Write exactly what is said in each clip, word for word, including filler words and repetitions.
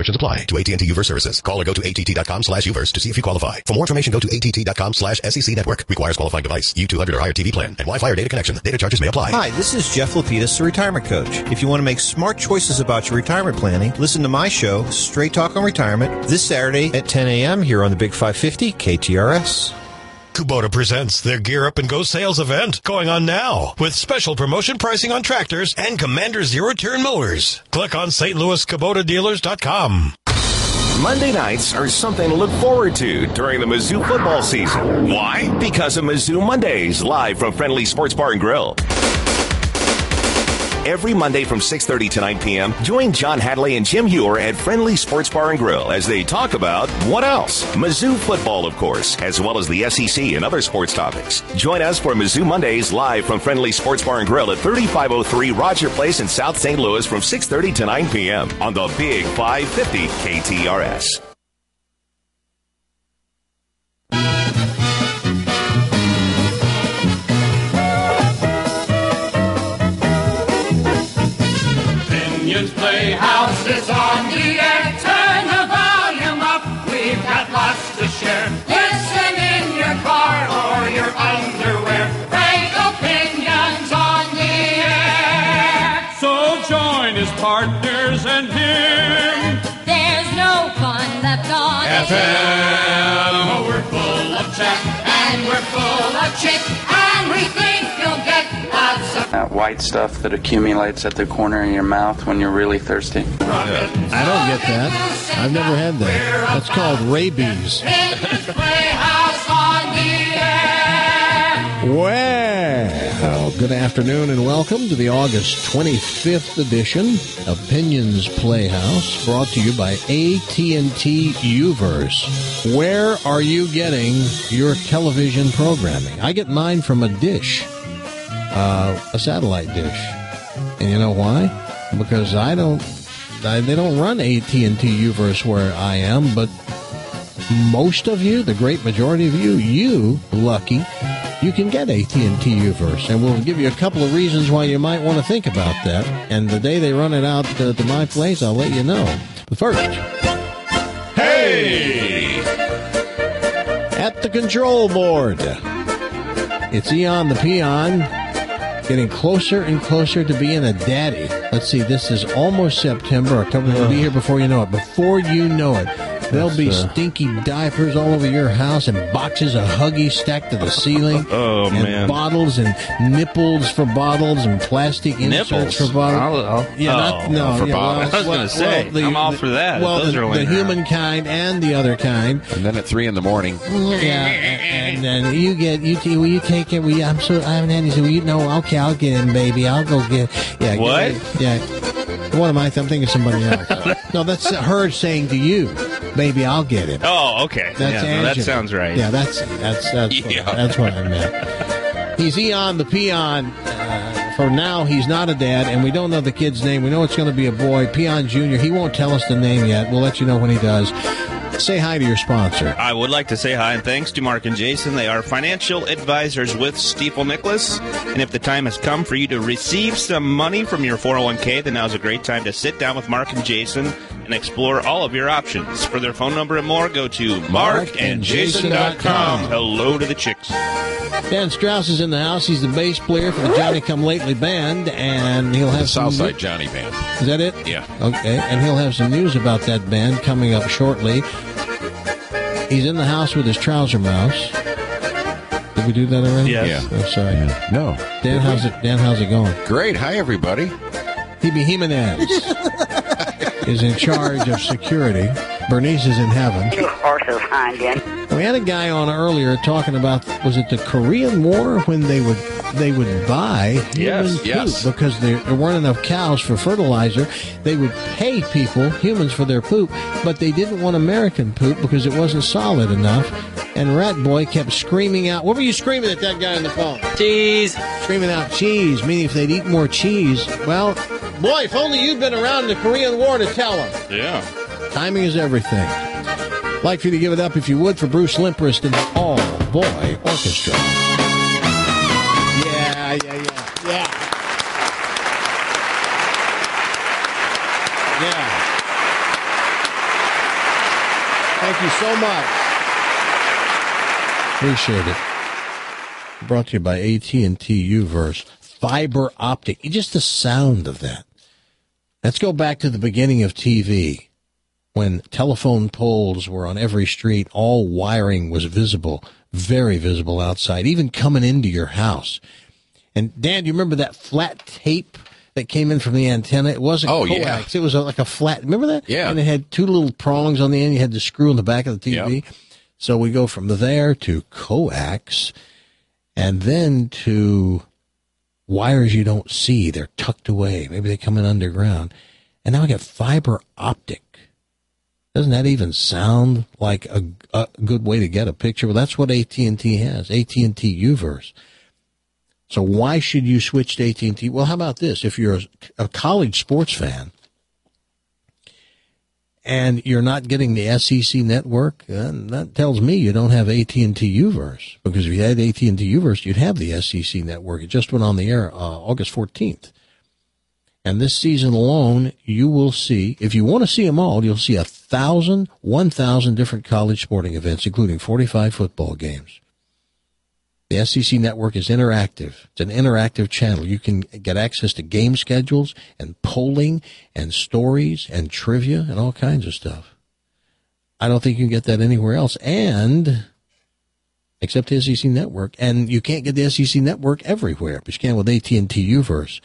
Restrictions apply to A T and T Uverse services. Call or go to att.com slash Uverse to see if you qualify. For more information, go to att.com slash SEC network. Requires qualifying device. U two hundred or higher T V plan and Wi-Fi or data connection. Data charges may apply. Hi, this is Jeff Lapidus, the Retirement Coach. If you want to make smart choices about your retirement planning, listen to my show, Straight Talk on Retirement, this Saturday at ten a.m. here on the Big five fifty K T R S. Kubota presents their Gear Up and Go sales event going on now with special promotion pricing on tractors and Commander zero-turn mowers. Click on S T Louis Kubota Dealers dot com. Monday nights are something to look forward to during the Mizzou football season. Why? Because of Mizzou Mondays, live from Friendly Sports Bar and Grill. Every Monday from six thirty to nine p.m., join John Hadley and Jim Hewer at Friendly Sports Bar and Grill as they talk about what else? Mizzou football, of course, as well as the S E C and other sports topics. Join us for Mizzou Mondays live from Friendly Sports Bar and Grill at thirty-five oh three Roger Place in South Saint Louis from six thirty to nine p.m. on the Big five fifty K T R S. Playhouse is on the air. Turn the volume up. We've got lots to share. Listen in your car or your underwear. Great opinions on the air. So join his partners and him. There's no fun left on F M. Oh, we're full of chat and we're full of chit, and we think you'll get lots of that white stuff that accumulates at the corner of your mouth when you're really thirsty. Yeah. I don't get that. I've never had that. That's called rabies. Well, good afternoon and welcome to the August twenty-fifth edition of Pinion's Playhouse, brought to you by A T and T Uverse. Where are you getting your television programming? I get mine from a dish. Uh, a satellite dish. And you know why? Because I don't, I, they don't run A T and T Uverse where I am, but most of you, the great majority of you, you, lucky, you can get A T and T Uverse. And we'll give you a couple of reasons why you might want to think about that. And the day they run it out to, to my place, I'll let you know. But first, hey! At the control board, it's Eon the Peon, getting closer and closer to being a daddy. Let's see, this is almost September. October will be here before you know it. Before you know it, there'll be uh, stinky diapers all over your house and boxes of Huggies stacked to the ceiling. Oh, and man. bottles and nipples for bottles and plastic inserts nipples? for bottles. I'll, I'll, yeah, oh, not, no, for yeah, bottles. Well, I was going to say, well, the, I'm all the, for that. Well, Those the, are the humankind and the other kind. And then at three in the morning. Yeah, and then you get, you, will you take it? Will you, I'm so, I haven't had any, so will you know, okay, I'll get him, baby. I'll go get, yeah. What? Get, yeah. What am I? I'm thinking of somebody else. No, that's her saying to you, baby, I'll get him. Oh, okay. That's yeah, no, that sounds right. Yeah, that's that's that's yeah. what, that's what I meant. He's Eon the Peon. Uh, for now, he's not a dad, and we don't know the kid's name. We know it's going to be a boy, Peon Junior He won't tell us the name yet. We'll let you know when he does. Say hi to your sponsor. I would like to say hi and thanks to Mark and Jason. They are financial advisors with Stifel Nicholas. And if the time has come for you to receive some money from your four oh one k, then now's a great time to sit down with Mark and Jason and explore all of your options. For their phone number and more, go to mark and jason dot com. Hello to the chicks. Dan Strauss is in the house. He's the bass player for the Johnny Come Lately band, and he'll have the some Southside Johnny Band. Is that it? Yeah. Okay, and he'll have some news about that band coming up shortly. He's in the house with his trouser mouse. Did we do that already? Yes. Yeah. Oh, sorry. Yeah. No. Dan, how's it? Dan, how's it going? Great. Hi, everybody. Hebe Jimenez is in charge of security. Bernice is in heaven. You horses, Hangen. We had a guy on earlier talking about, was it the Korean War, when they would they would buy human yes, poop yes. because there, there weren't enough cows for fertilizer. They would pay people, humans, for their poop, but they didn't want American poop because it wasn't solid enough. And Rat Boy kept screaming out, what were you screaming at that guy on the phone? Cheese. Screaming out cheese, meaning if they'd eat more cheese. Well, boy, if only you'd been around the Korean War to tell them. Yeah. Timing is everything. Like for you to give it up, if you would, for Bruce Limprist and the All Boy Orchestra. Yeah, yeah, yeah, yeah. Yeah. Thank you so much. Appreciate it. Brought to you by A T and T U-verse. Fiber optic. Just the sound of that. Let's go back to the beginning of T V, when telephone poles were on every street. All wiring was visible, very visible outside, even coming into your house. And, Dan, do you remember that flat tape that came in from the antenna? It wasn't oh, coax. Yeah. It was a, like a flat. Remember that? Yeah. And it had two little prongs on the end. You had to screw in the back of the T V. Yep. So we go from there to coax, and then to wires you don't see. They're tucked away. Maybe they come in underground. And now we got fiber optic. Doesn't that even sound like a, a good way to get a picture? Well, that's what A T and T has, A T and T U-verse. So why should you switch to A T and T? Well, how about this? If you're a, a college sports fan and you're not getting the S E C network, then that tells me you don't have A T and T U-verse. Because if you had A T and T U-verse, you'd have the S E C network. It just went on the air uh, August fourteenth. And this season alone, you will see, if you want to see them all, you'll see a thousand, one thousand different college sporting events, including forty-five football games. The S E C network is interactive. It's an interactive channel. You can get access to game schedules and polling and stories and trivia and all kinds of stuff. I don't think you can get that anywhere else, and except the S E C network. And you can't get the S E C network everywhere, but you can with A T and T U-verse.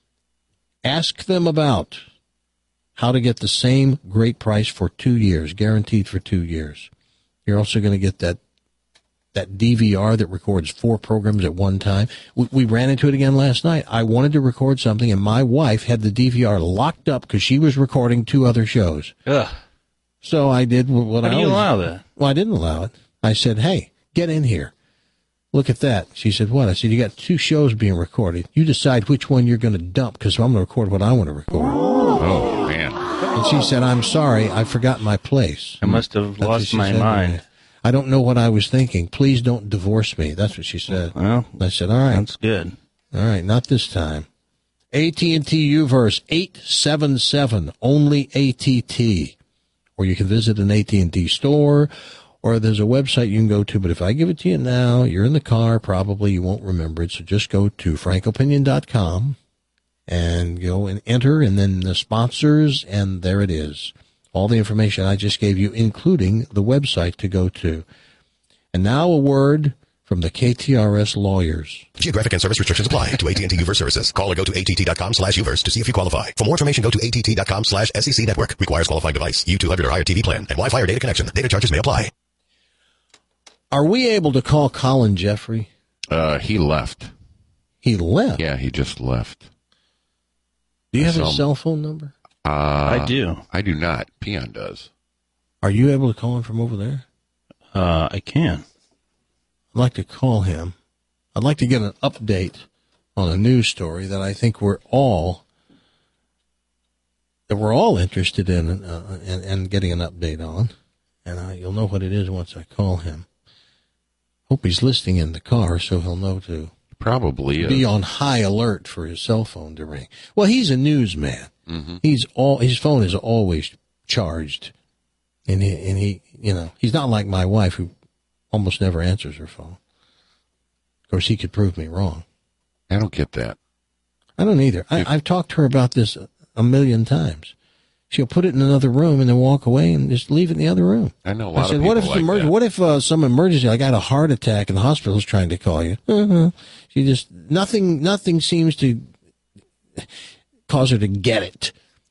Ask them about how to get the same great price for two years, guaranteed for two years. You're also going to get that that D V R that records four programs at one time. We, we ran into it again last night. I wanted to record something, and my wife had the D V R locked up because she was recording two other shows. Ugh. So I did what How I do you always, allow that? Well, I didn't allow it. I said, hey, get in here. Look at that. She said, what? I said, you got two shows being recorded. You decide which one you're going to dump, because I'm going to record what I want to record. Oh, man. And she said, I'm sorry, I forgot my place. I must have That's lost my mind. I don't know what I was thinking. Please don't divorce me. That's what she said. Well, I said, all right. That's good. All right, not this time. A T and T U-verse, eight seven seven, only A T T. Or you can visit an A T and T store, or there's a website you can go to, but if I give it to you now, you're in the car, probably you won't remember it, so just go to frank opinion dot com and go and enter, and then the sponsors, and there it is. All the information I just gave you, including the website to go to. And now a word from the K T R S lawyers. Geographic and service restrictions apply to A T and T U-verse services. Call or go to A T T dot com slash U-verse to see if you qualify. For more information, go to A T T dot com slash S E C network. Requires qualifying device, U two hundred or higher T V plan, and Wi-Fi or data connection. Data charges may apply. Are we able to call Colin Jeffrey? Uh, he left. He left? Yeah, he just left. Do you have So, his cell phone number? Uh, I do. I do not. Peon does. Are you able to call him from over there? Uh, I can. I'd like to call him. I'd like to get an update on a news story that I think we're all that we're all interested in uh, and, and getting an update on. And uh, you'll know what it is once I call him. Hope he's listening in the car so he'll know to probably be is. on high alert for his cell phone to ring. Well, he's a newsman. Mm-hmm. He's all his phone is always charged, and he, and he, you know, he's not like my wife who almost never answers her phone. Of course, he could prove me wrong. I don't get that. I don't either. I, I've talked to her about this a million times. She'll put it in another room and then walk away and just leave it in the other room. I know a lot I said, of people what if like emerg- that. What if uh, some emergency? I got a heart attack and the hospital's trying to call you. Uh-huh. She just nothing. Nothing seems to cause her to get it.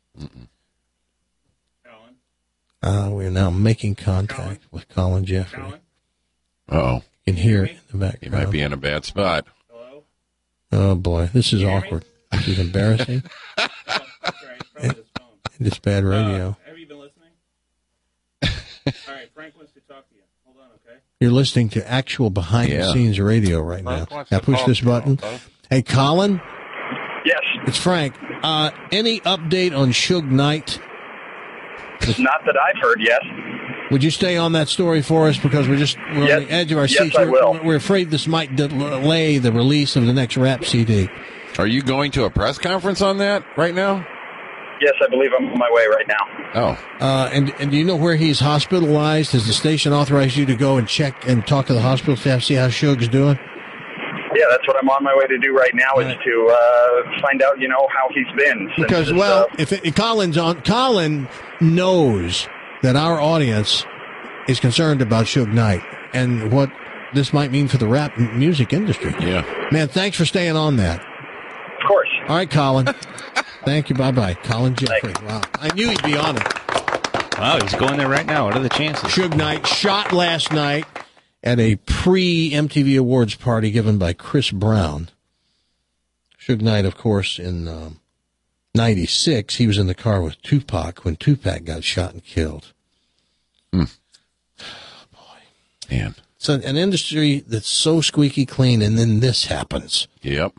Colin? Uh, we're now making contact Colin? with Colin Jeffrey. Colin? Uh-oh. You can hear it in the background. He might be in a bad spot. Hello? Oh, boy. This is Can you hear me? awkward. This is embarrassing. Oh, that's right. Probably his phone. It's bad radio. Uh, have you been listening? All right, Frank wants to talk to you. Hold on, okay? You're listening to actual behind-the-scenes radio right now. Now push this button. Hey, Colin? Yes. It's Frank. Uh, any update on Suge Knight? Not that I've heard yet. Would you stay on that story for us? Because we're just we're Yes. on the edge of our Yes, seats. I we're, will. we're afraid this might delay the release of the next rap C D. Are you going to a press conference on that right now? Yes, I believe I'm on my way right now. Oh. Uh, and, and do you know where he's hospitalized? Has the station authorized you to go and check and talk to the hospital staff, see how Suge's doing? Yeah, that's what I'm on my way to do right now, is to uh, find out, you know, how he's been. Since Because, this, well, uh, if, it, if Colin's on, Colin knows that our audience is concerned about Suge Knight and what this might mean for the rap m- music industry. Yeah. Man, thanks for staying on that. Of course. All right, Colin. Thank you. Bye-bye. Colin Jeffrey. Wow. I knew he'd be on it. Wow, he's going there right now. What are the chances? Suge Knight shot last night at a pre-M T V Awards party given by Chris Brown. Suge Knight, of course, in um, ninety-six, he was in the car with Tupac when Tupac got shot and killed. Hmm. Boy. Man. It's an, an industry that's so squeaky clean, and then this happens. Yep.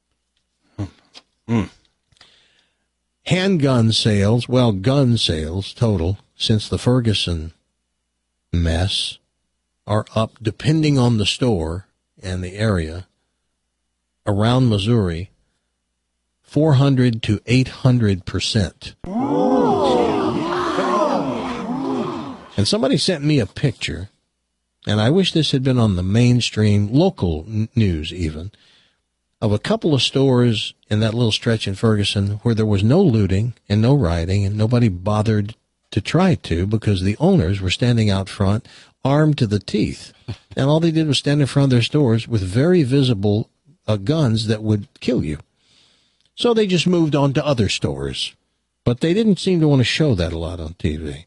Hmm. Handgun sales, well, gun sales total, since the Ferguson mess, are up, depending on the store and the area, around Missouri, four hundred to eight hundred percent. And somebody sent me a picture, and I wish this had been on the mainstream, local n- news even, of a couple of stores in that little stretch in Ferguson where there was no looting and no rioting, and nobody bothered to try to because the owners were standing out front armed to the teeth. And all they did was stand in front of their stores with very visible uh, guns that would kill you. So they just moved on to other stores. But they didn't seem to want to show that a lot on T V.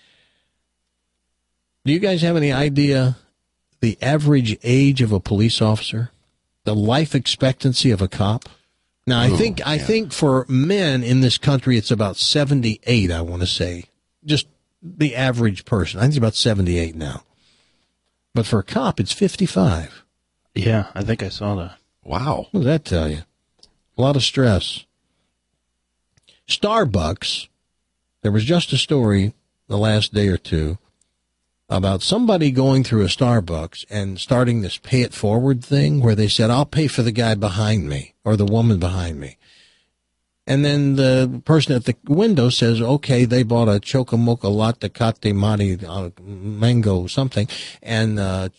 Do you guys have any idea the average age of a police officer? The life expectancy of a cop? Now, I Ooh, think I yeah. think for men in this country, it's about seventy-eight, I want to say. Just the average person. I think it's about seventy-eight now. But for a cop, it's fifty-five. Yeah, I think I saw that. Wow. What does that tell you? A lot of stress. Starbucks, there was just a story the last day or two about somebody going through a Starbucks and starting this pay it forward thing where they said, I'll pay for the guy behind me or the woman behind me. And then the person at the window says, okay, they bought a Chocomocha Latte Cate Mati uh, Mango something. And, uh,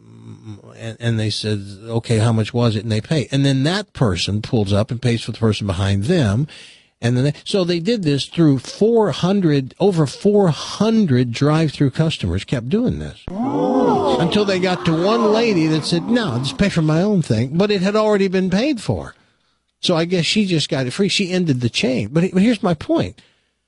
and, and they said, okay, how much was it? And they pay. And then that person pulls up and pays for the person behind them. And then they, so they did this through four hundred, over four hundred drive-through customers kept doing this. Oh. Until they got to one lady that said, no, I'll just pay for my own thing. But it had already been paid for. So I guess she just got it free. She ended the chain. But, but here's my point.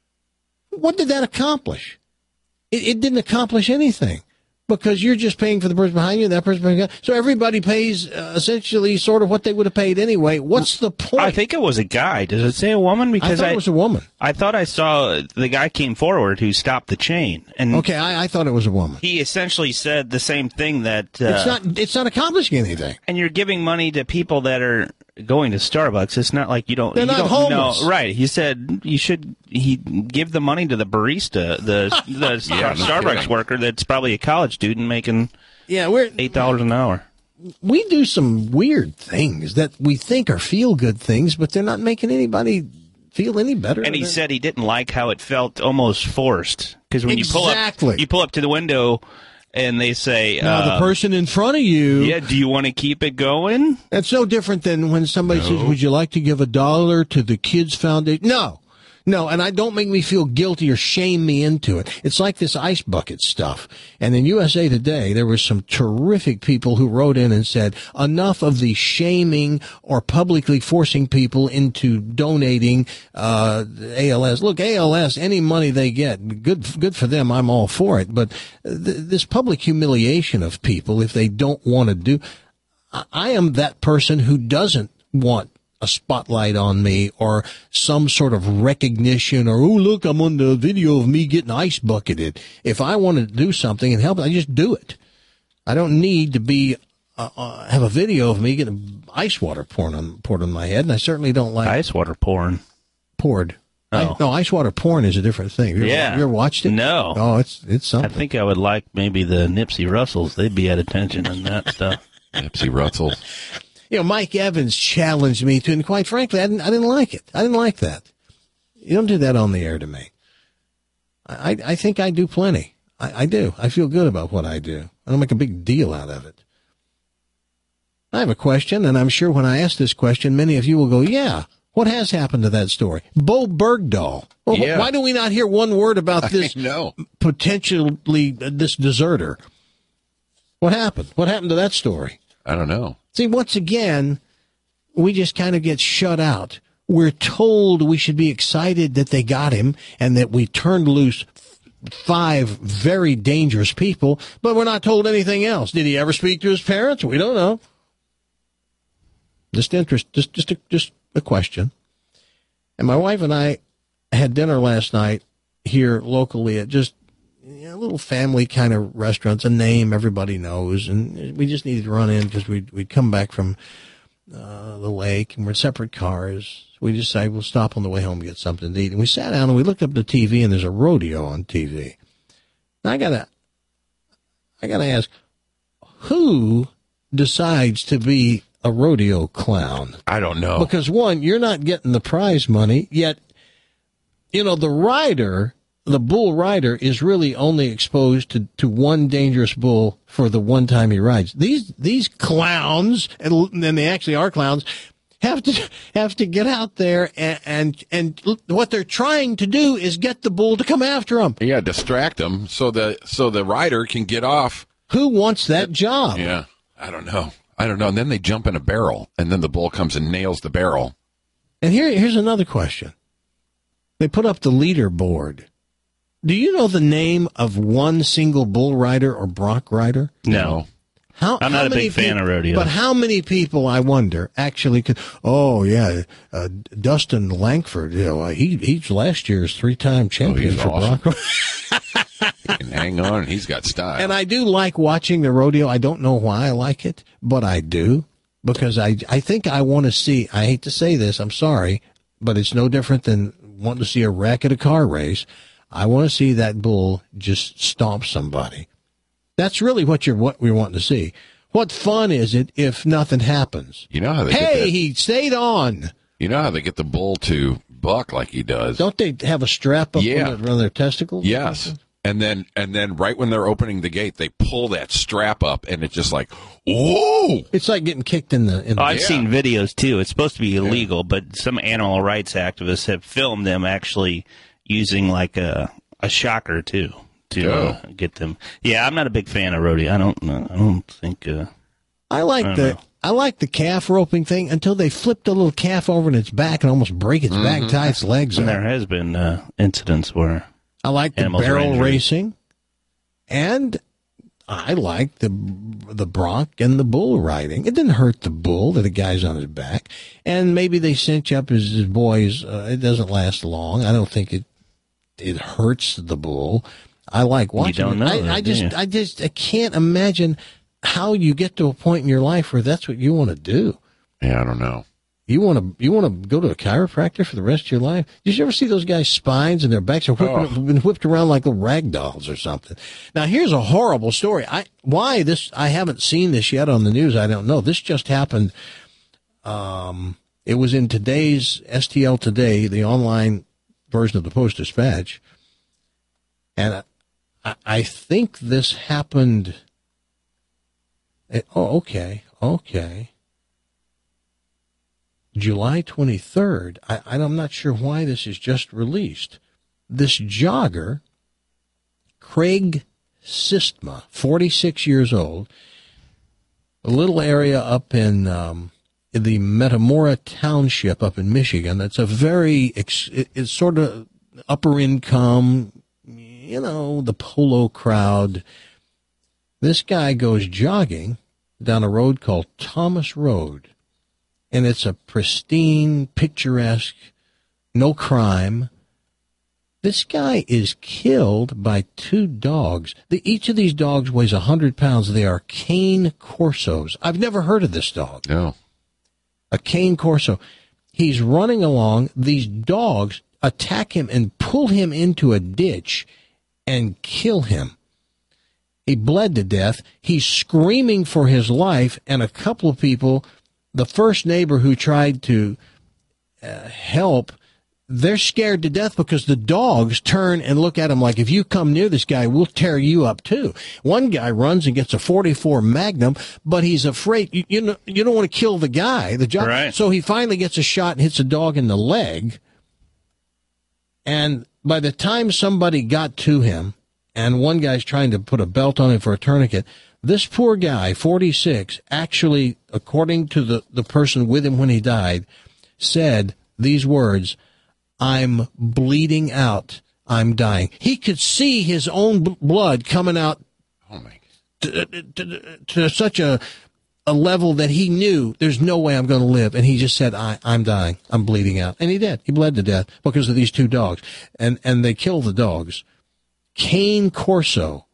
What did that accomplish? It, it didn't accomplish anything. Because you're just paying for the person behind you and that person behind you. So everybody pays uh, essentially sort of what they would have paid anyway. What's the point? I think it was a guy. Does it say a woman? Because I thought I, it was a woman. I thought I saw the guy came forward who stopped the chain. And okay, I, I thought it was a woman. He essentially said the same thing that... Uh, it's not It's not accomplishing anything. And you're giving money to people that are going to Starbucks. It's not like you don't... They're you not don't homeless. Know. Right. He said you should he give the money to the barista, the, the Yeah, no Starbucks kidding. worker that's probably a college student making yeah, we're eight dollars an hour. We do some weird things that we think are feel-good things, but they're not making anybody feel any better. And he said he didn't like how it felt almost forced. Because when Exactly. you pull up, you pull up to the window and they say, now, uh, the person in front of you... yeah, do you want to keep it going? That's no different than when somebody says, would you like to give a dollar to the Kids Foundation? No. No, and I don't make me feel guilty or shame me into it. It's like this ice bucket stuff. And in U S A Today, there were some terrific people who wrote in and said, enough of the shaming or publicly forcing people into donating uh A L S. Look, A L S, any money they get, good good for them, I'm all for it. But th- this public humiliation of people, if they don't want to do... I, I am that person who doesn't want a spotlight on me or some sort of recognition or, oh, look, I'm on the video of me getting ice bucketed. If I want to do something and help, I just do it. I don't need to be, uh, uh, have a video of me getting ice water poured on, poured on my head. And I certainly don't like Ice water pouring. poured. Oh. I, no, ice water porn is a different thing. You ever, Yeah. you ever watched it? No. Oh, it's, it's I something. think I would like maybe the Nipsey Russells. They'd be at attention in that stuff. Nipsey Russell. You know, Mike Evans challenged me to, and quite frankly, I didn't, I didn't like it. I didn't like that. You don't do that on the air to me. I, I think I do plenty. I, I do. I feel good about what I do. I don't make a big deal out of it. I have a question, and I'm sure when I ask this question, many of you will go, yeah, what has happened to that story? Bo Bergdahl. Well, Yeah. Why do we not hear one word about this No. potentially, uh, this deserter? What happened? What happened to that story? I don't know. See, once again, we just kind of get shut out. We're told we should be excited that they got him and that we turned loose five very dangerous people, but we're not told anything else. Did he ever speak to his parents? We don't know. Just interest, just just a, just a question. And my wife and I had dinner last night here locally at just you know, a little family kind of restaurant, a name everybody knows, and we just needed to run in because we'd we'd come back from uh, the lake and we're in separate cars. So we decided we'll stop on the way home and get something to eat. And we sat down and we looked up the T V and there's a rodeo on T V. Now I gotta, I gotta ask, who decides to be a rodeo clown? I don't know. Because one, you're not getting the prize money, yet, you know, the rider, the bull rider is really only exposed to, to one dangerous bull for the one time he rides. These, these clowns, and, and they actually are clowns, have to, have to get out there and, and, and what they're trying to do is get the bull to come after them. Yeah, distract them so the, so the rider can get off. Who wants that job? Yeah, I don't know. I don't know. And then they jump in a barrel, and then the bull comes and nails the barrel. And here, here's another question. They put up the leaderboard. Do you know the name of one single bull rider or bronc rider? No. How, I'm how not a many big fan peop- of rodeo. But how many people, I wonder, actually could, oh, yeah, uh, Dustin Langford, you know, he, he's last year's three-time champion he's for awesome. bronc. He can hang on. He's got style. And I do like watching the rodeo. I don't know why I like it, but I do because I, I think I want to see, I hate to say this, I'm sorry, but it's no different than wanting to see a wreck at a car race. I want to see that bull just stomp somebody. That's really what you're, what we're wanting to see. What fun is it if nothing happens? You know how they Hey, get that, he stayed on. You know how they get the bull to buck like he does? Don't they have a strap up Yeah. on, their, on their testicles? Yes. And then, and then right when they're opening the gate, they pull that strap up, and it's just like, whoa! It's like getting kicked in the. In the Oh, I've Yeah. seen videos too. It's supposed to be illegal, but some animal rights activists have filmed them actually using like a a shocker too to uh, get them. Yeah, I'm not a big fan of rodeo. I don't. Uh, I don't think. Uh, I like I don't the know. I like the calf roping thing until they flip the little calf over in its back and almost break its back, tie its legs and up. there has been uh, incidents where I like the animals are barrel injured. racing, and I like the the bronc and the bull riding. It didn't hurt the bull that the guy's on his back, and maybe they cinch up his, his boys. Uh, it doesn't last long. I don't think it it hurts the bull. I like watching. don't it. know I, that, I do just you? I just I can't imagine how you get to a point in your life where that's what you want to do. Yeah, I don't know. You want to you want to go to a chiropractor for the rest of your life? Did you ever see those guys' spines and their backs are whipping, Oh. been whipped around like little rag dolls or something? Now here's a horrible story. I why this I haven't seen this yet on the news. I don't know. This just happened. Um, it was in today's S T L Today, the online version of the Post-Dispatch, and I, I think this happened. It, oh, okay, okay. July twenty-third, I, I'm not sure why this is just released. This jogger, Craig Sistma, forty-six years old, a little area up in, um, in the Metamora Township up in Michigan. It's a very, it's sort of upper income, you know, the polo crowd. This guy goes jogging down a road called Thomas Road. And it's a pristine, picturesque, no crime. This guy is killed by two dogs. The, each of these dogs weighs one hundred pounds. They are cane corsos. I've never heard of this dog. No. A cane corso. He's running along. These dogs attack him and pull him into a ditch and kill him. He bled to death. He's screaming for his life, and a couple of people, the first neighbor who tried to uh, help, they're scared to death because the dogs turn and look at him like, if you come near this guy, we'll tear you up too. One guy runs and gets a forty-four Magnum, but he's afraid. You, you know, you don't want to kill the guy. The job. Right. So he finally gets a shot and hits a dog in the leg. And by the time somebody got to him, and one guy's trying to put a belt on him for a tourniquet, this poor guy, forty-six, actually, according to the, the person with him when he died, said these words, "I'm bleeding out. I'm dying." He could see his own b- blood coming out oh my. To, to, to such a a level that he knew there's no way I'm going to live. And he just said, I, I'm dying. I'm bleeding out. And he did. He bled to death because of these two dogs. And, and they killed the dogs. Cane Corso,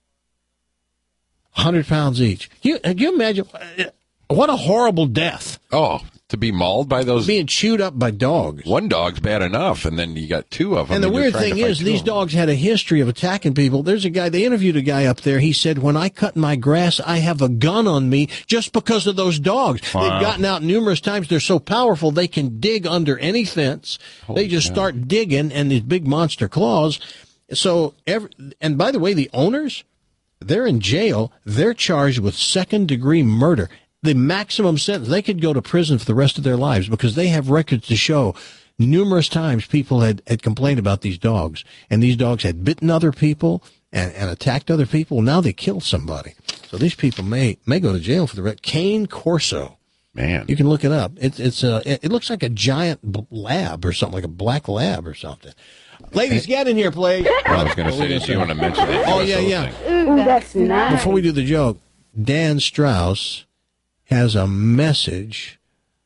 one hundred pounds each. Can you, can you imagine? What a horrible death. Oh, to be mauled by those. Being chewed up by dogs. One dog's bad enough, and then you got two of them. And the and you're weird trying thing to fight is, two these of them. dogs had a history of attacking people. There's a guy, they interviewed a guy up there. He said, when I cut my grass, I have a gun on me just because of those dogs. Wow. They've gotten out numerous times. They're so powerful, they can dig under any fence. Holy they just cow. start digging, and these big monster claws. So, every, and by the way, the owners, they're in jail. They're charged with second-degree murder. The maximum sentence, they could go to prison for the rest of their lives because they have records to show numerous times people had, had complained about these dogs, and these dogs had bitten other people and, and attacked other people. Now they killed somebody. So these people may may go to jail for the rest. Cane Corso. Man. You can look it up. It, it's a, it looks like a giant b- lab or something, like a black lab or something. Ladies, get in here, please. I was going to say, did you want to mention that? Oh, U S O yeah, yeah. thing? Ooh, that's nice. Before we do the joke, Dan Strauss has a message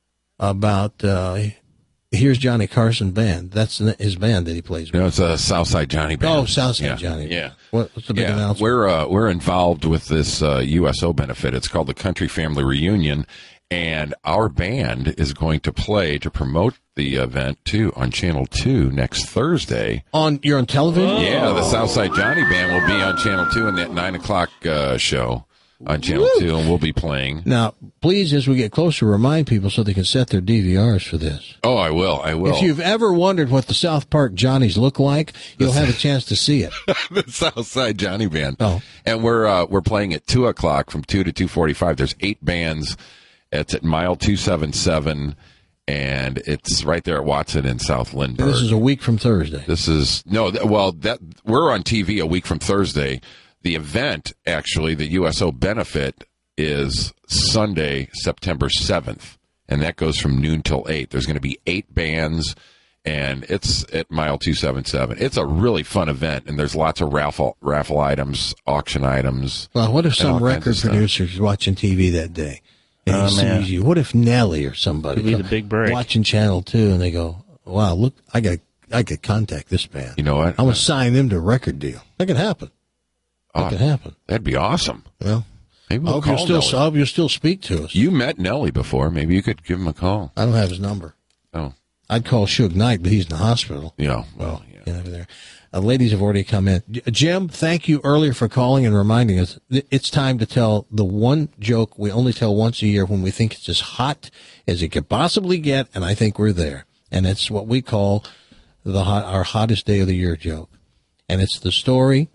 about, uh, here's Johnny Carson Band. That's his band that he plays with. No, it's a Southside Johnny Band. Oh, Southside yeah. Johnny. Yeah. What, what's the big yeah. announcement? We're, uh, we're involved with this uh, U S O benefit. It's called the Country Family Reunion, and our band is going to play to promote the event, too, on Channel two next Thursday. On You're on television? Yeah, the Southside Johnny Band will be on Channel two in that nine o'clock uh, show on Channel Woo. two, and we'll be playing. Now, please, as we get closer, remind people so they can set their D V Rs for this. Oh, I will. I will. If you've ever wondered what the South Park Johnnies look like, you'll have a chance to see it. the Southside Johnny Band. Oh. And we're uh, we're playing at two o'clock from two to two forty-five. There's eight bands. It's at mile two seventy-seven, and it's right there at Watson in South Lindbergh. This is a week from Thursday. This is no, th- well, that we're on T V a week from Thursday. The event, actually, the U S O benefit, is Sunday, September seventh, and that goes from noon till eight. There's going to be eight bands, and it's at mile two seventy-seven. It's a really fun event, and there's lots of raffle raffle items, auction items. Well, what if and some all kinds record of stuff. producer is watching T V that day and Oh, he man. sees you? What if Nelly or somebody Could be the come- big break. watching Channel two and they go, "Wow, look, I got I could contact this band. You know what? I'm gonna sign them to a record deal." That could happen. That Oh, could happen. That'd be awesome. Well, Maybe I we'll hope you'll call still Nelly. I hope you'll still speak to us. You met Nelly before. Maybe you could give him a call. I don't have his number. Oh, I'd call Suge Knight, but he's in the hospital. yeah. Well, yeah. Get over there. Uh, ladies have already come in. J- Jim, thank you earlier for calling and reminding us. Th- It's time to tell the one joke we only tell once a year when we think it's as hot as it could possibly get, and I think we're there. And it's what we call the hot, our hottest day of the year joke. And it's the story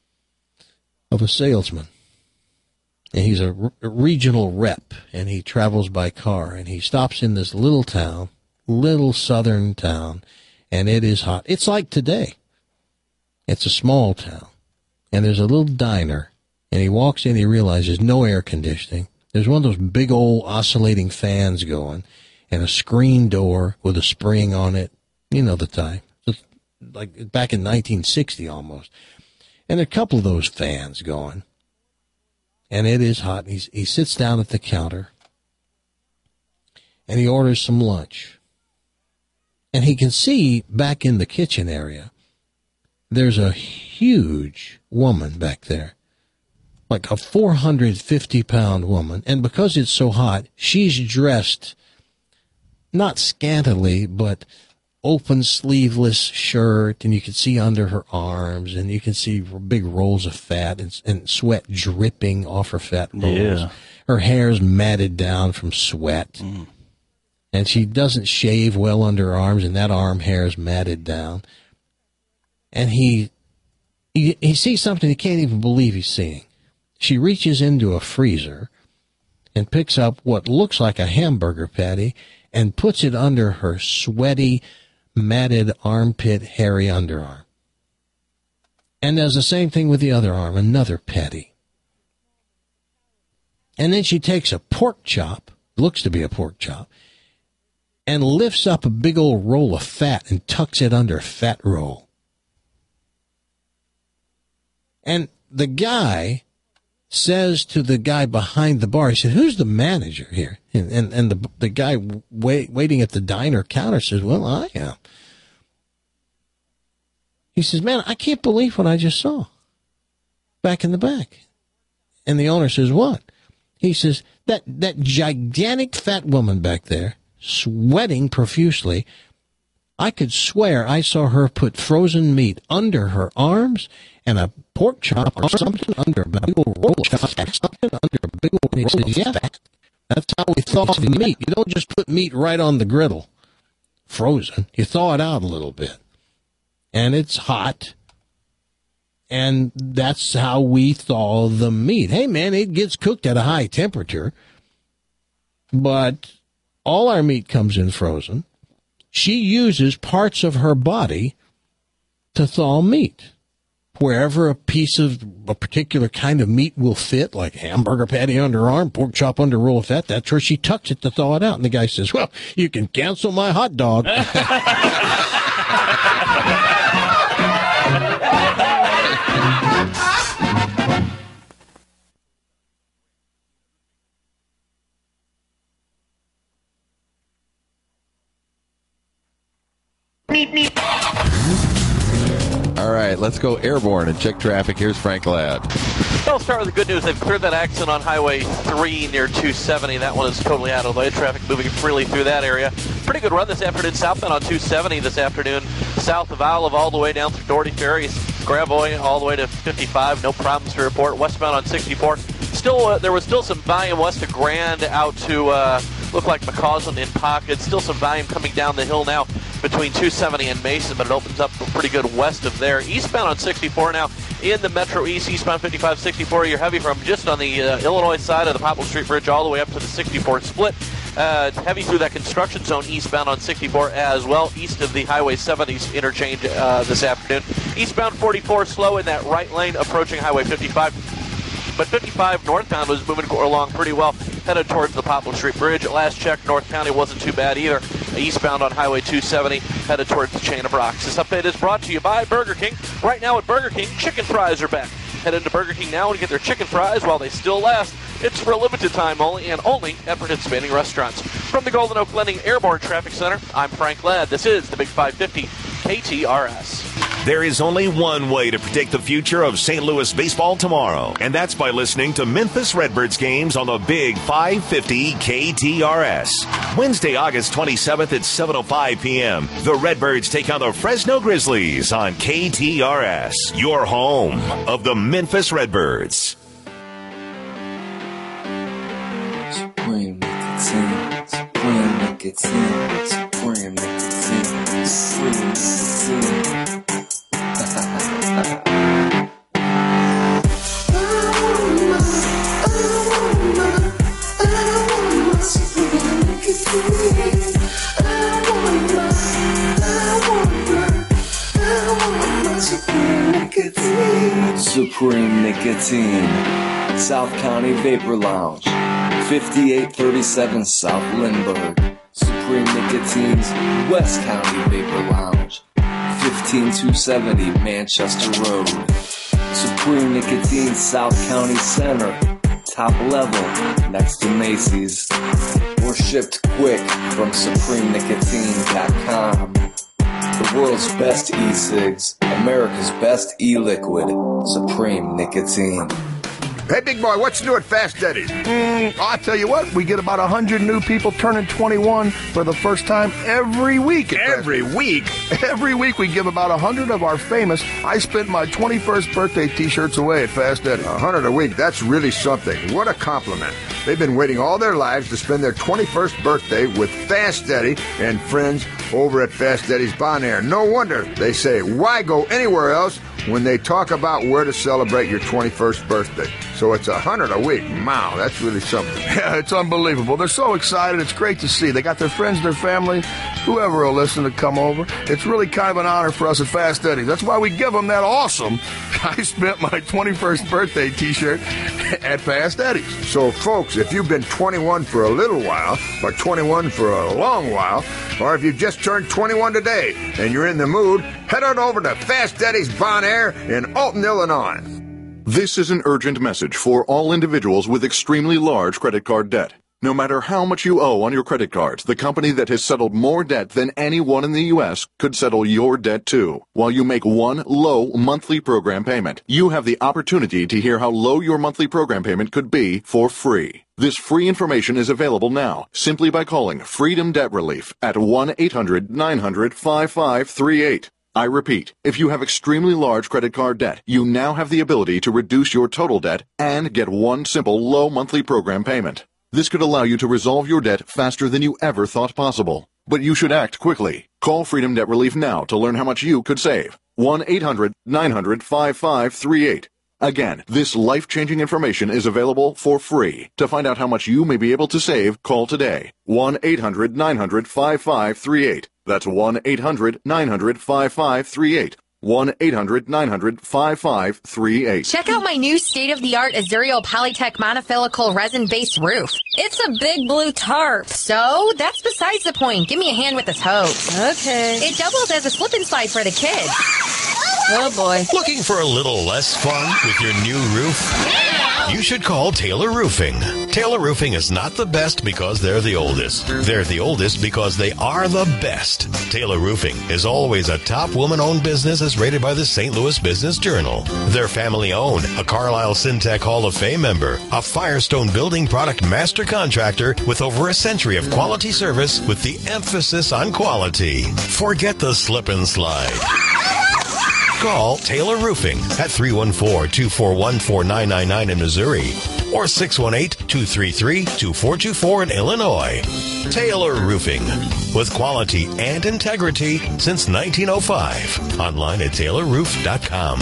of a salesman. And he's a, r- a regional rep, and he travels by car, and he stops in this little town, little southern town, and it is hot. It's like today. It's a small town, and there's a little diner, and he walks in, he realizes no air conditioning. There's one of those big old oscillating fans going, and a screen door with a spring on it. You know the type. Just like back in nineteen sixty almost. And there are a couple of those fans going. And it is hot. And he's, he sits down at the counter, and he orders some lunch. And he can see back in the kitchen area, there's a huge woman back there, like a four hundred fifty pound woman. And because it's so hot, she's dressed not scantily, but open sleeveless shirt, and you can see under her arms, and you can see big rolls of fat and, and sweat dripping off her fat rolls. Yeah. Her hair's matted down from sweat. Mm. and she doesn't shave well under her arms, and that arm hair is matted down. And he, he, he sees something he can't even believe he's seeing. She reaches into a freezer and picks up what looks like a hamburger patty and puts it under her sweaty, matted armpit, hairy underarm. And does the same thing with the other arm, another patty. And then she takes a pork chop, looks to be a pork chop, and lifts up a big old roll of fat and tucks it under fat roll. And the guy says to the guy behind the bar, he said, "Who's the manager here?" And and, and the the guy wait, waiting at the diner counter says, "Well, I am." He says, "Man, I can't believe what I just saw back in the back." And the owner says, "What?" He says, that that gigantic fat woman back there, sweating profusely, I could swear I saw her put frozen meat under her arms and a pork chop or something under a big old roll of fat, something under a big old meat." He says, "Yeah, that's how we thaw the meat. You don't just put meat right on the griddle, frozen. You thaw it out a little bit. And it's hot. And that's how we thaw the meat. Hey, man, it gets cooked at a high temperature. But all our meat comes in frozen. She uses parts of her body to thaw meat. Wherever a piece of a particular kind of meat will fit, like hamburger patty underarm, pork chop under roll of fat, that's where she tucks it to thaw it out." And the guy says, "Well, you can cancel my hot dog." All right, let's go airborne and check traffic. Here's Frank Ladd. I'll start with the good news. They've cleared that accident on Highway three near two seventy. That one is totally out of the way. Traffic moving freely through that area. Pretty good run this afternoon southbound on two seventy this afternoon. South of Olive all the way down through Doherty Ferry, Gravois all the way to fifty-five. No problems to report. Westbound on sixty-four. Still, uh, there was still some volume west of Grand out to uh, look like McCausland in pockets. Still some volume coming down the hill now between two seventy and Mason, but it opens up pretty good west of there. Eastbound on sixty-four now in the Metro East, eastbound fifty-five sixty-four. You're heavy from just on the uh, Illinois side of the Poplar Street Bridge all the way up to the sixty-four split. Uh, heavy through that construction zone eastbound on sixty-four as well, east of the Highway seventies interchange uh, this afternoon. Eastbound forty-four slow in that right lane approaching Highway fifty-five. But fifty-five northbound was moving along pretty well, headed towards the Poplar Street Bridge. At last check, North County wasn't too bad either. Eastbound on Highway two seventy, headed towards the Chain of Rocks. This update is brought to you by Burger King. Right now at Burger King, chicken fries are back. Head into Burger King now and get their chicken fries while they still last. It's for a limited time only and only at participating restaurants. From the Golden Oak Lending Airborne Traffic Center, I'm Frank Ladd. This is the Big five fifty K T R S. There is only one way to predict the future of Saint Louis baseball tomorrow, and that's by listening to Memphis Redbirds games on the Big five fifty K T R S. Wednesday, August twenty-seventh at seven oh five p.m., the Redbirds take on the Fresno Grizzlies on K T R S, your home of the Memphis Redbirds. Supreme nicotine, supreme nicotine, supreme nicotine, supreme nicotine. Supreme Nicotine, South County Vapor Lounge, fifty-eight thirty-seven South Lindbergh. Supreme Nicotine's West County Vapor Lounge, fifteen two seventy Manchester Road. Supreme Nicotine South County Center, top level, next to Macy's. Or shipped quick from supreme nicotine dot com. The world's best e-cigs, America's best e-liquid, Supreme Nicotine. Hey, big boy, what's new at Fast Eddie's? Mm, I'll tell you what, we get about one hundred new people turning twenty-one for the first time every week. Every week? Every week we give about one hundred of our famous I Spent My twenty-first Birthday t-shirts away at Fast Eddie's. one hundred a week, that's really something. What a compliment. They've been waiting all their lives to spend their twenty-first birthday with Fast Eddie and friends over at Fast Eddie's Bon Air. No wonder they say, why go anywhere else when they talk about where to celebrate your twenty-first birthday. So it's a hundred a week. Wow, that's really something. Yeah, it's unbelievable. They're so excited. It's great to see. They got their friends, their family, whoever will listen to come over. It's really kind of an honor for us at Fast Eddie's. That's why we give them that awesome I Spent My twenty-first Birthday t-shirt at Fast Eddie's. So, folks, if you've been twenty-one for a little while, or twenty-one for a long while, or if you've just turned twenty-one today and you're in the mood, head on over to Fast Eddie's Bon Air in Alton, Illinois. This is an urgent message for all individuals with extremely large credit card debt. No matter how much you owe on your credit cards, the company that has settled more debt than anyone in the U S could settle your debt too. While you make one low monthly program payment, you have the opportunity to hear how low your monthly program payment could be for free. This free information is available now simply by calling Freedom Debt Relief at one eight hundred nine hundred five five three eight. I repeat, if you have extremely large credit card debt, you now have the ability to reduce your total debt and get one simple low monthly program payment. This could allow you to resolve your debt faster than you ever thought possible. But you should act quickly. Call Freedom Debt Relief now to learn how much you could save. one eight hundred nine hundred five five three eight. Again, this life-changing information is available for free. To find out how much you may be able to save, call today. one eight hundred nine hundred five five three eight. That's one eight hundred nine hundred five five three eight. one eight hundred nine hundred five five three eight. Check out my new state-of-the-art Azurio Polytech monofillical resin-based roof. It's a big blue tarp. So, that's besides the point. Give me a hand with this hose. Okay. It doubles as a slip and slide for the kids. Oh, boy. Looking for a little less fun with your new roof? You should call Taylor Roofing. Taylor Roofing is not the best because they're the oldest. They're the oldest because they are the best. Taylor Roofing is always a top woman-owned business as rated by the Saint Louis Business Journal. They're family-owned, a Carlisle Syntec Hall of Fame member, a Firestone Building Product Master Contractor with over a century of quality service with the emphasis on quality. Forget the slip and slide. Call Taylor Roofing at three one four, two four one, four nine nine nine in Missouri or six one eight, two three three, two four two four in Illinois. Taylor Roofing, with quality and integrity since nineteen oh five. Online at taylor roof dot com.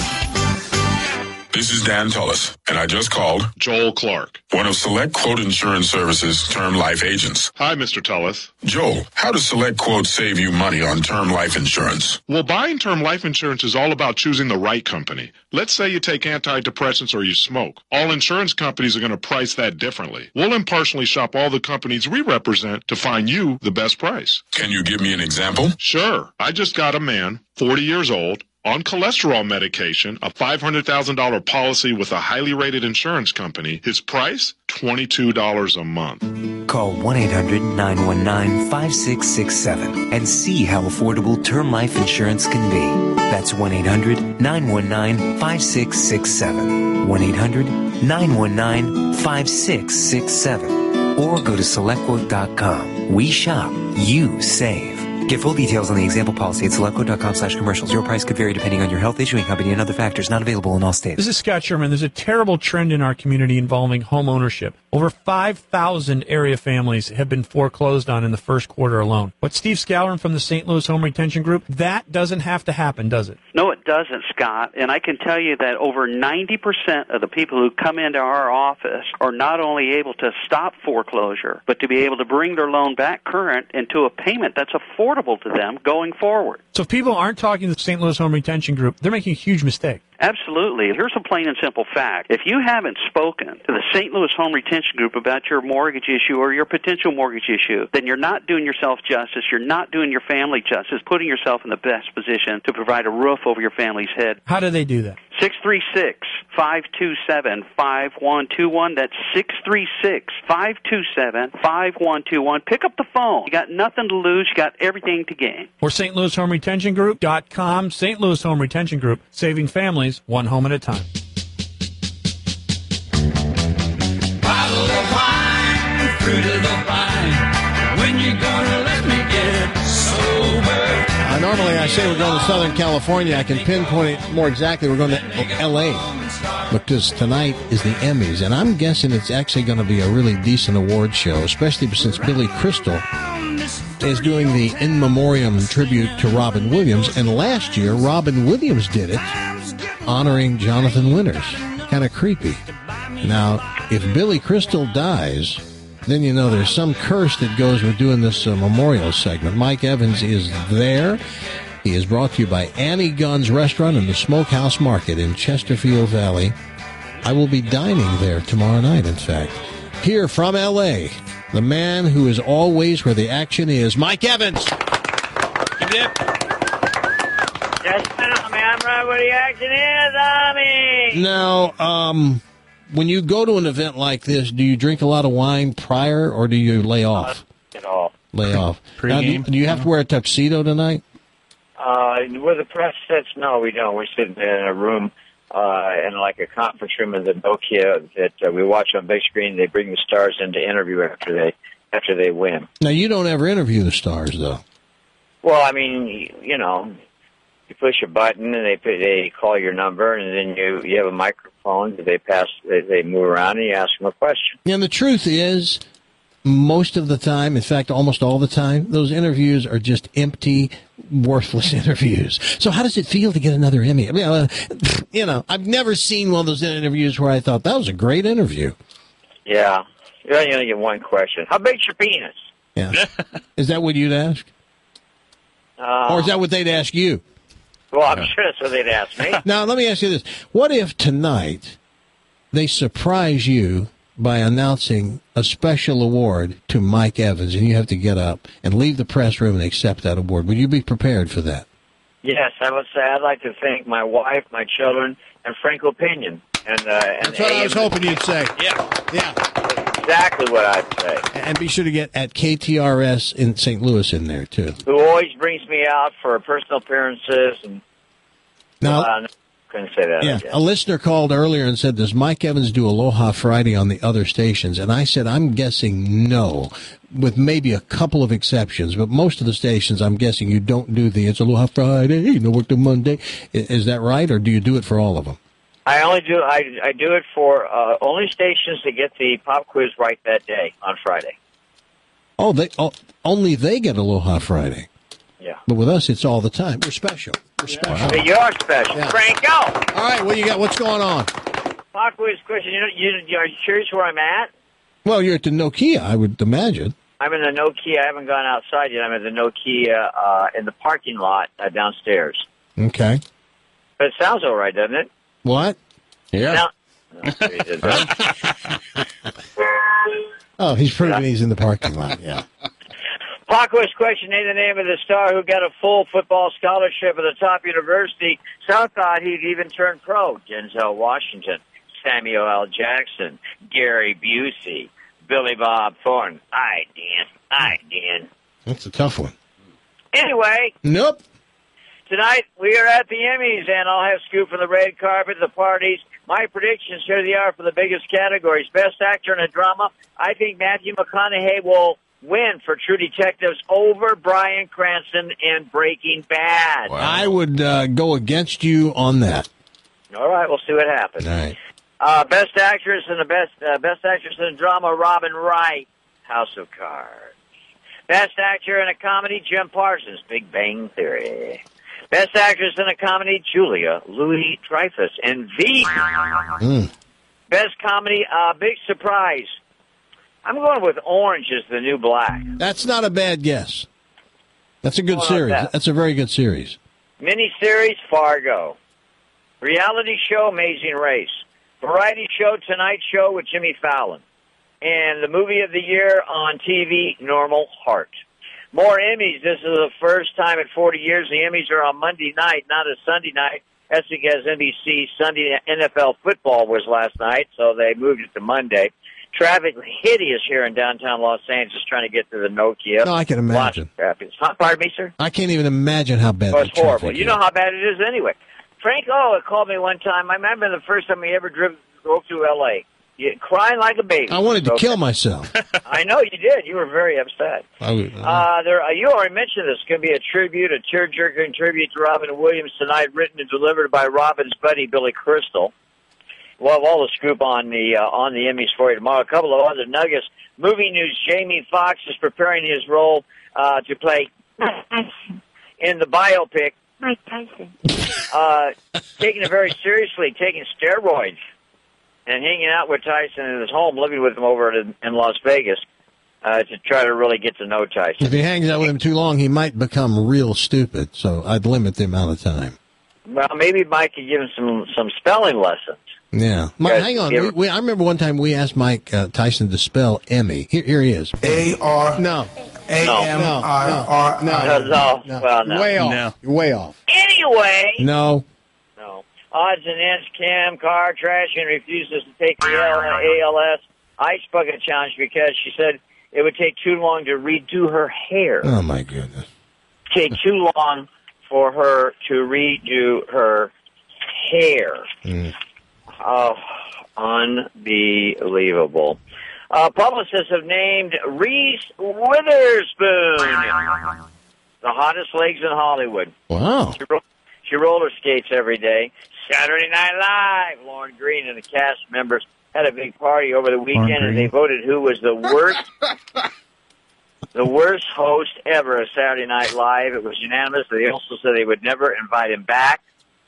This is Dan Tullis, and I just called Joel Clark, one of Select Quote Insurance Services' term life agents. Hi, Mister Tullis. Joel, how does Select Quote save you money on term life insurance? Well, buying term life insurance is all about choosing the right company. Let's say you take antidepressants or you smoke. All insurance companies are going to price that differently. We'll impartially shop all the companies we represent to find you the best price. Can you give me an example? Sure. I just got a man, forty years old, on cholesterol medication, a five hundred thousand dollars policy with a highly rated insurance company. His price, twenty-two dollars a month. Call one eight hundred nine one nine five six six seven and see how affordable term life insurance can be. That's one eight hundred nine one nine five six six seven. one eight hundred nine one nine five six six seven. Or go to select quote dot com. We shop, you save. Get full details on the example policy at select quote dot com slash commercials. Your price could vary depending on your health, issuing company, and other factors. Not available in all states. This is Scott Sherman. There's a terrible trend in our community involving home ownership. Over five thousand area families have been foreclosed on in the first quarter alone. But Steve Scallon from the Saint Louis Home Retention Group, that doesn't have to happen, does it? No, it doesn't, Scott. And I can tell you that over ninety percent of the people who come into our office are not only able to stop foreclosure, but to be able to bring their loan back current into a payment that's affordable to them going forward. So if people aren't talking to the Saint Louis Home Retention Group, they're making a huge mistake. Absolutely. Here's a plain and simple fact. If you haven't spoken to the Saint Louis Home Retention Group about your mortgage issue or your potential mortgage issue, then you're not doing yourself justice. You're not doing your family justice, putting yourself in the best position to provide a roof over your family's head. How do they do that? six three six, five two seven, five one two one. That's six three six, five two seven, five one two one. Pick up the phone. You got nothing to lose. You got everything to gain. Or S T Louis Home Retention Group dot com. Saint Louis Home Retention Group, saving families one home at a time. crude to the vine. When you gonna let me get sober? Uh, normally I say we're going to Southern California. I can pinpoint it more exactly. We're going to L A because tonight is the Emmys, and I'm guessing it's actually going to be a really decent award show, especially since Billy Crystal is doing the In Memoriam tribute to Robin Williams, and last year Robin Williams did it, honoring Jonathan Winters. Kind of creepy. Now, if Billy Crystal dies, then you know there's some curse that goes with doing this uh, memorial segment. Mike Evans is there. He is brought to you by Annie Gunn's Restaurant and the Smokehouse Market in Chesterfield Valley. I will be dining there tomorrow night, in fact. Here from L A, the man who is always where the action is, Mike Evans. Give it up. Just minute, man. I'm right where the action is, Tommy. Now, um, when you go to an event like this, do you drink a lot of wine prior, or do you lay off? Get off. Lay off. Now, do, do you have to wear a tuxedo tonight? Uh, where the press sits, no, we don't. We're sitting in a room, uh, in like a conference room in the Nokia that uh, we watch on big screen. They bring the stars in to interview after they after they win. Now, you don't ever interview the stars, though. Well, I mean, you know, you push a button and they they call your number, and then you you have a microphone that they pass. They, they move around and you ask them a question. And the truth is, most of the time, in fact, almost all the time, those interviews are just empty, worthless interviews. So how does it feel to get another Emmy? I mean, uh, you know, I've never seen one of those interviews where I thought, that was a great interview. Yeah. You're only going to get one question. How big's your penis? Yeah. Is that what you'd ask? Uh, or is that what they'd ask you? Well, I'm sure that's what they'd ask me. Now, let me ask you this. What if tonight they surprise you by announcing a special award to Mike Evans, and you have to get up and leave the press room and accept that award? Would you be prepared for that? Yes, I would say I'd like to thank my wife, my children, and Frank Opinion. And, uh, and That's what I was hoping you'd say. Yeah. Yeah. That's exactly what I'd say. And be sure to get at K T R S in Saint Louis in there, too. Who always brings me out for personal appearances. And Now, uh, couldn't say that. Yeah, I guess. a listener called earlier and said, does Mike Evans do Aloha Friday on the other stations? And I said, I'm guessing no, with maybe a couple of exceptions. But most of the stations, I'm guessing you don't do the It's Aloha Friday, no work till Monday. Is that right, or do you do it for all of them? I only do I, I do it for uh, only stations that get the pop quiz right that day on Friday. Oh, they oh, only they get Aloha Friday. Yeah. But with us, it's all the time. We're special. We're special. But you're special. Yeah. Franco! All right, what you got? What's going on? Pop quiz question. You know, you, you, are you curious where I'm at? Well, you're at the Nokia, I would imagine. I'm in the Nokia. I haven't gone outside yet. I'm at the Nokia uh, in the parking lot uh, downstairs. Okay. But it sounds all right, doesn't it? What? Yeah. No. Oh, he's proving he's in the parking lot, yeah. Pop quiz question. Name the name of the star who got a full football scholarship at the top university. Some thought he'd even turn pro. Denzel Washington, Samuel L. Jackson, Gary Busey, Billy Bob Thornton. Aye, Dan. Aye, Dan. That's a tough one. Anyway. Nope. Tonight, we are at the Emmys, and I'll have scoop from the red carpet, the parties. My predictions, here they are for the biggest categories. Best Actor in a Drama. I think Matthew McConaughey will win for True Detectives over Bryan Cranston in Breaking Bad. Wow. I would uh, go against you on that. All right, we'll see what happens. All right. Uh, best Actress in the Best uh, Best Actress in a Drama, Robin Wright, House of Cards. Best Actor in a Comedy, Jim Parsons, Big Bang Theory. Best Actress in a Comedy, Julia Louis-Dreyfus, in V. Mm. Best Comedy, uh, Big Surprise. I'm going with Orange is the New Black. That's not a bad guess. That's a good How about series. that? That's a very good series. Miniseries, Fargo. Reality show, Amazing Race. Variety show, Tonight Show with Jimmy Fallon. And the movie of the year on T V, Normal Heart. More Emmys. This is the first time in forty years the Emmys are on Monday night, not a Sunday night. That's because N B C Sunday N F L football was last night, so they moved it to Monday. Traffic hideous here in downtown Los Angeles trying to get to the Nokia. No, I can imagine. Lots of traffic. Huh? Pardon me, sir? I can't even imagine how bad Oh, the it's horrible. traffic You is. know how bad it is anyway. Frank O called me one time. I remember the first time he ever drove, drove through L A. You crying like a baby. I wanted to Okay. kill myself. I know you did. You were very upset. I was, Uh, there, uh, you already mentioned this. It's going to be a tribute, a tear-jerking tribute to Robin Williams tonight, written and delivered by Robin's buddy Billy Crystal. We'll have all the scoop on the uh, on the Emmys for you tomorrow. A couple of other nuggets. Movie news: Jamie Foxx is preparing his role uh, to play in the biopic. Mike Tyson. Uh, taking it very seriously, taking steroids, and hanging out with Tyson in his home, living with him over in, in Las Vegas. Uh, to try to really get to know Tyson. If he hangs out with him too long, he might become real stupid. So I'd limit the amount of time. Well, maybe Mike could give him some, some spelling lessons. Yeah. Mike, Guys, hang on. you We, ever- we, I remember one time we asked Mike uh, Tyson to spell Emmy. Here, here he is. A R No. A M R R. No, no, no. Well, no. Way off. No. You're way off. Anyway. No. No. Odds and ends, Cam Car trashing refuses to take the A L S Ice Bucket Challenge because she said it would take too long to redo her hair. Oh, my goodness. Take too long for her to redo her hair. Mm. Oh, unbelievable. Uh, publicists have named Reese Witherspoon the hottest legs in Hollywood. Wow. She, ro- she roller skates every day. Saturday Night Live, Lauren Green and the cast members had a big party over the weekend, and they voted who was the worst the worst host ever of Saturday Night Live. It was unanimous. They also said they would never invite him back.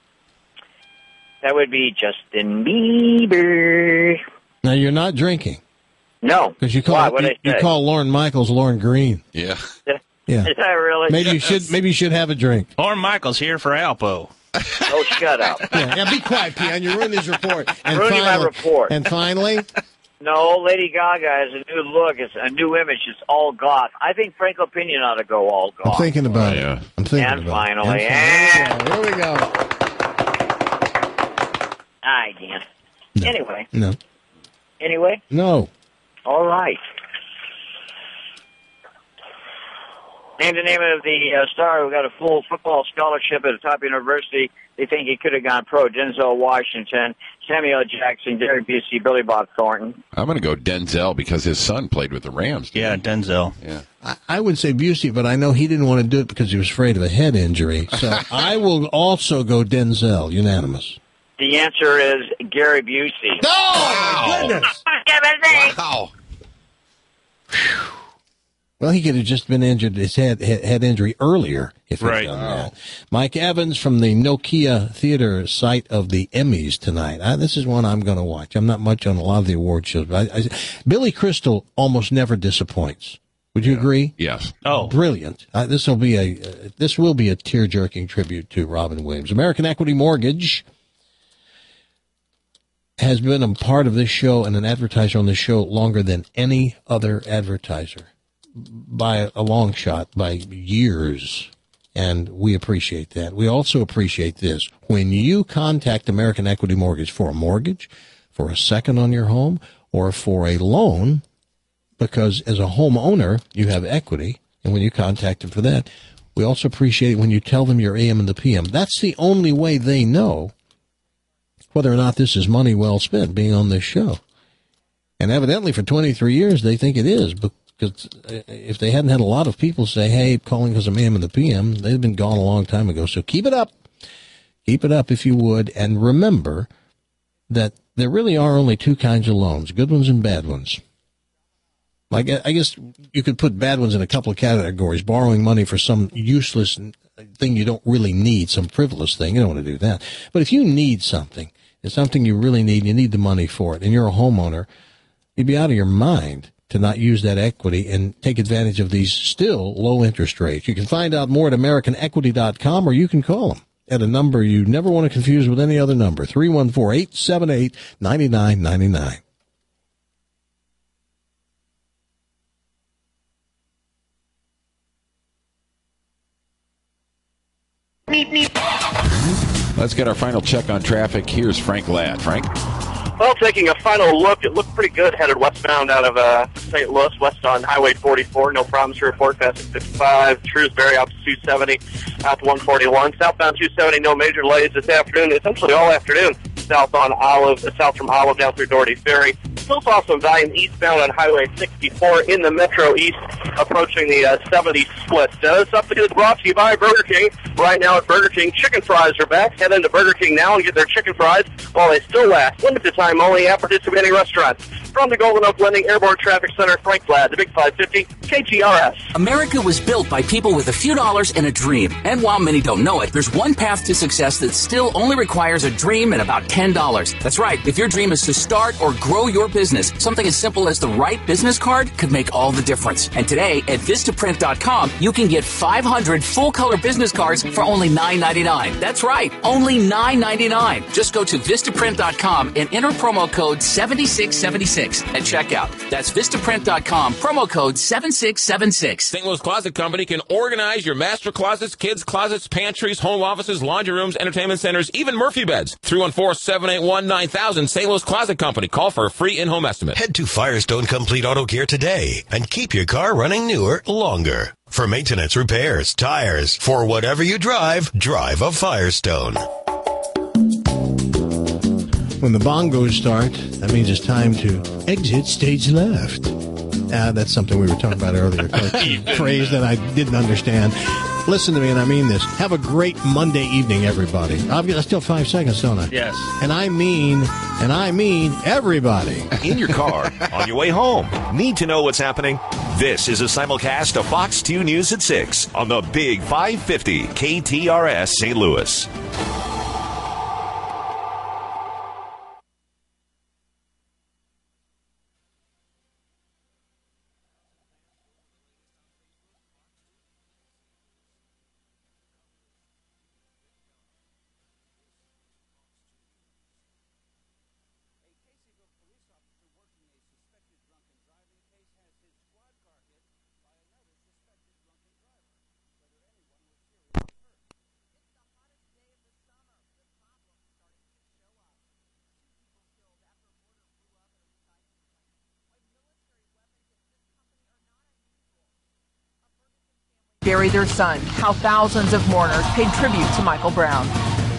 That would be Justin Bieber. Now, you're not drinking. No. Because you call, Why? What'd you, I say? you call Lauren Michaels Lauren Green. Yeah. Yeah. Is that really? Maybe you should maybe you should have a drink. Lauren Michaels here for Alpo. Oh, shut up. Yeah, yeah, be quiet, Peon. You ruined his report. And Ruining my finally, report. And finally, No, Lady Gaga has a new look. It's a new image. It's all goth. I think Frank Opinion ought to go all I'm goth. thinking about Oh, it. yeah. I'm thinking And about finally, it. and Here we go. I can. Anyway, No. anyway, No. all right. Name the name of the uh, star who got a full football scholarship at a top university. They think he could have gone pro. Denzel Washington, Samuel Jackson, Gary Busey, Billy Bob Thornton. I'm going to go Denzel because his son played with the Rams. Yeah, Denzel. Yeah. I, I would say Busey, but I know he didn't want to do it because he was afraid of a head injury. So I will also go Denzel, unanimous. The answer is Gary Busey. Oh, my goodness. Wow. Well, he could have just been injured, his head head, head injury earlier if he'd Right. done that. Mike Evans from the Nokia Theater site of the Emmys tonight. I, this is one I'm going to watch. I'm not much on a lot of the award shows, but I, I, Billy Crystal almost never disappoints. Would you agree? Yes. Oh, Brilliant. Uh, this will be a uh, this will be a tear-jerking tribute to Robin Williams. American Equity Mortgage has been a part of this show and an advertiser on this show longer than any other advertiser. By a long shot, by years, and we appreciate that. We also appreciate this. When you contact American Equity Mortgage for a mortgage, for a second on your home, or for a loan, because as a homeowner, you have equity, and when you contact them for that, we also appreciate it when you tell them your A M and the P M. That's the only way they know whether or not this is money well spent, being on this show. And evidently for twenty-three years, they think it is, but because if they hadn't had a lot of people say, hey, calling because I'm A M and the P M, they'd been gone a long time ago. So keep it up. Keep it up if you would. And remember that there really are only two kinds of loans, good ones and bad ones. Like, I guess you could put bad ones in a couple of categories, borrowing money for some useless thing you don't really need, some frivolous thing. You don't want to do that. But if you need something, it's something you really need, you need the money for it, and you're a homeowner, you'd be out of your mind to not use that equity and take advantage of these still low interest rates. You can find out more at American Equity dot com, or you can call them at a number you never want to confuse with any other number, three one four, eight seven eight, nine nine nine nine. Let's get our final check on traffic. Here's Frank Ladd. Frank? Well, taking a final look, it looked pretty good headed westbound out of uh, Saint Louis, west on Highway forty-four. No problems to report. Past fifty-five, Shrewsbury out to two seventy, out to one forty-one. Southbound two seventy, no major delays this afternoon. Essentially all afternoon. South on Olive, south from Olive down through Doherty Ferry. Still saw some volume eastbound on Highway sixty-four in the Metro East, approaching the uh, seventy split. Uh, this update is brought to you by Burger King. Right now at Burger King, chicken fries are back. Head into Burger King now and get their chicken fries while they still last. Limited time only at participating restaurants. From the Golden Oak Lending Airborne Traffic Center, Frank Vlad, the Big five fifty, K T R S. America was built by people with a few dollars and a dream. And while many don't know it, there's one path to success that still only requires a dream and about ten dollars. That's right. If your dream is to start or grow your business, something as simple as the right business card could make all the difference. And today at Vistaprint dot com, you can get five hundred full-color business cards for only nine ninety-nine. That's right, only nine ninety-nine. Just go to Vistaprint dot com and enter promo code seven six seven six at checkout. That's Vistaprint dot com, promo code seven six seven six. Saint Louis Closet Company can organize your master closets, kids' closets, pantries, home offices, laundry rooms, entertainment centers, even Murphy beds. three one four, seven eight one, nine thousand. Saint Louis Closet Company. Call for a free in-home estimate. Head to Firestone Complete Auto Care today and keep your car running newer longer. For maintenance, repairs, tires, for whatever you drive, drive a Firestone. When the bongos start, that means it's time to exit stage left. Uh, that's something we were talking about earlier. A phrase that I didn't understand. Listen to me, and I mean this. Have a great Monday evening, everybody. I've got still five seconds, don't I? Yes. And I mean, and I mean everybody. In your car, on your way home. Need to know what's happening? This is a simulcast of Fox two News at six on the Big five fifty K T R S Saint Louis. Bury their son. How thousands of mourners paid tribute to Michael Brown.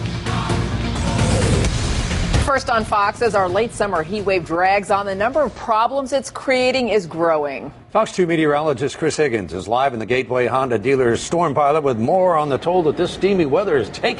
First on Fox, as our late summer heat wave drags on, the number of problems it's creating is growing. Fox two meteorologist Chris Higgins is live in the Gateway Honda dealer's storm pilot with more on the toll that this steamy weather is taking.